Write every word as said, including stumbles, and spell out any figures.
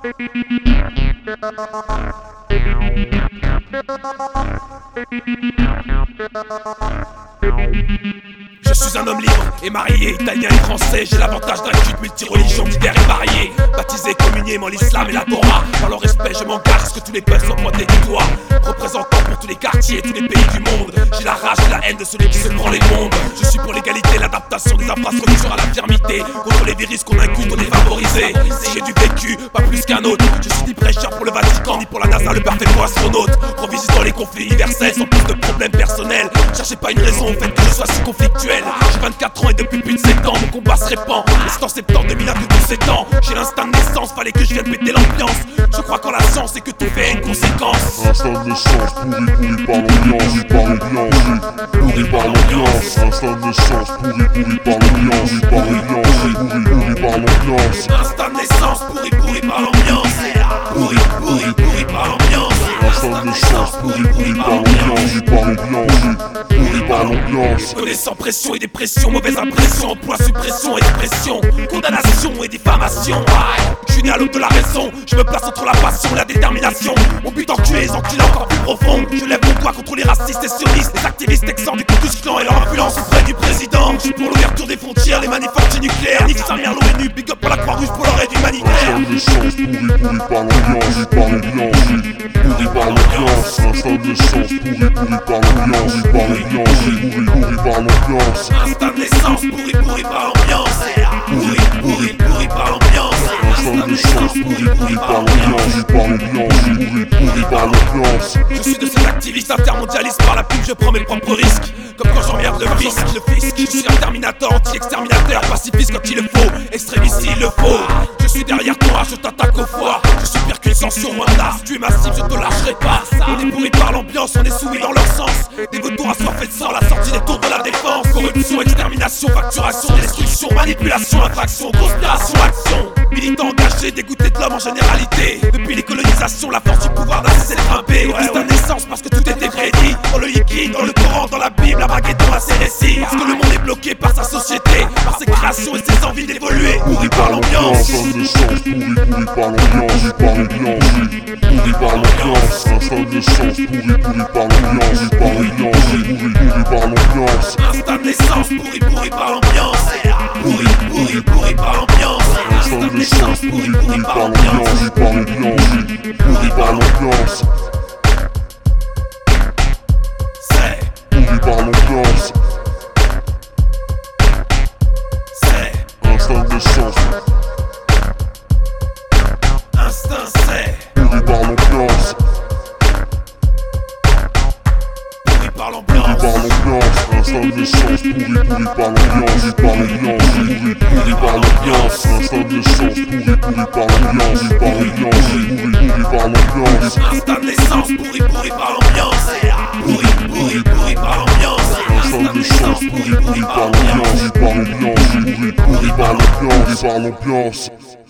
Je suis un homme libre et marié, italien et français. J'ai l'avantage d'un culte multi-religion divers et varié. Baptisé, communié, mon l'islam et la Torah. Par le respect, je m'engage à ce que tous les peuples soient pointés du doigt. Représentant pour tous les quartiers, tous les pays du monde. J'ai la rage et la haine de celui qui se prend les bombes. Je suis pour l'égalité, l'adaptation des infrastructures à l'infirmité. Contre les virus qu'on inculte, on est favorisé. Si j'ai du vécu, pas plus qu'un autre. Je suis ni prêcheur pour le Vatican, ni pour la NASA, le parfait pour astronaute. Revisitant les conflits universels sans plus de problèmes personnels. Cherchez pas une raison au fait que je sois si conflictuel. J'ai vingt-quatre ans et depuis plus de sept ans mon combat se répand. Et c'est en septembre deux mille un que tout s'étend. J'ai l'instinct de naissance, fallait que je vienne péter l'ambiance. Je crois qu'en la science et que tout fait une conséquence. Instinct de naissance, pourri pourri par l'ambiance, par l'ambiance, pourri par l'ambiance. Instinct de naissance, pourri pourri par l'ambiance, par l'ambiance, pourri pourri par l'ambiance. Instinct de naissance, pourri pourri par l'ambiance. Pourri pourri pourri par l'ambiance. Instinct de naissance, pourri pourri par l'ambiance, par l'ambiance, pourri par l'ambiance. Connaissant pression et dépression, mauvaise impression, emploi, suppression, expression, condamnation et diffamation. Je suis né à l'aube de la raison, je me place entre la passion et la détermination. Mon but en tuer les enculés encore plus profond. Je lève mon doigt contre les racistes et sionistes, les activistes texans du Ku Klux Klan et leur influence auprès du président. Je suis pour l'ouverture des frontières, les manifs anti-nucléaires. Nique sa mère l'ONU, big up pour la Croix-Rouge pour leur aide humanitaire. Instinct de naissance, pourri pourri par l'ambiance, par l'ambiance, pourri par l'ambiance. Instinct de naissance, pourri pourri par l'ambiance, par l'ambiance, pourri pourri par l'ambiance. Instinct de naissance, pourri pourri par l'ambiance. Pourri pourri pourri par l'ambiance. Instinct de naissance, pourri pourri par l'ambiance, par l'ambiance, pourri pourri par l'ambiance. Je suis de ces activistes intermondialistes, par la pub je prends mes propres risques. Comme quand j'emmerde le fisc, le fisc. Je suis un terminateur, anti-exterminateur, pacifiste quand il le faut, extrémiste s'il le faut. Je suis derrière toi, je t'attaque au foie. Je suis pire qu'une censure Rwanda. Si tu es massif, je te lâcherai pas. On est pourri par l'ambiance, on est soumis dans leur sens. Des vautours assoiffés de sang, la sortie des tours de la défense. Corruption, extermination, facturation, destruction, manipulation, infraction, conspiration, action. Militants engagés, dégoûtés de l'homme en généralité. Depuis les colonisations, la force du pouvoir n'a cessé de grimper. Ouais, c'est ta naissance parce que tout était prédit. Dans le Yiki, dans le Coran, dans la Bible, la baguette dans ses récits. Parce que le monde est bloqué par sa société, par ses créations et ses envies d'évoluer. Pourri par l'ambiance. Instinct de naissance, pourri pourri par l'ambiance, par l'ambiance, pourri par l'ambiance. Instinct de naissance, pourri pourri par l'ambiance, par l'ambiance, pourri pourri par l'ambiance. Instinct de naissance, pourri pourri par l'ambiance. Pourri pourri pourri par l'ambiance. Instinct de naissance, pourri pourri par l'ambiance, par l'ambiance, pourri par l'ambiance. C'est Pourri par l'ambiance. C'est Instinct de naissance, instinct, c'est pourri par l'ambiance. pourri par Pourri l'ambiance. par l'ambiance. Instinct de naissance, pourri pourri par l'ambiance, par l'ambiance, pourri pourri par l'ambiance. Instinct de naissance, pourri pourri par l'ambiance, par l'ambiance, pourri pourri par l'ambiance. Instinct de naissance, pourri pourri par l'ambiance. Pourri pourri pourri par l'ambiance. Instinct de naissance, pourri pourri par l'ambiance, par l'ambiance, pourri pourri par l'ambiance, par l'ambiance.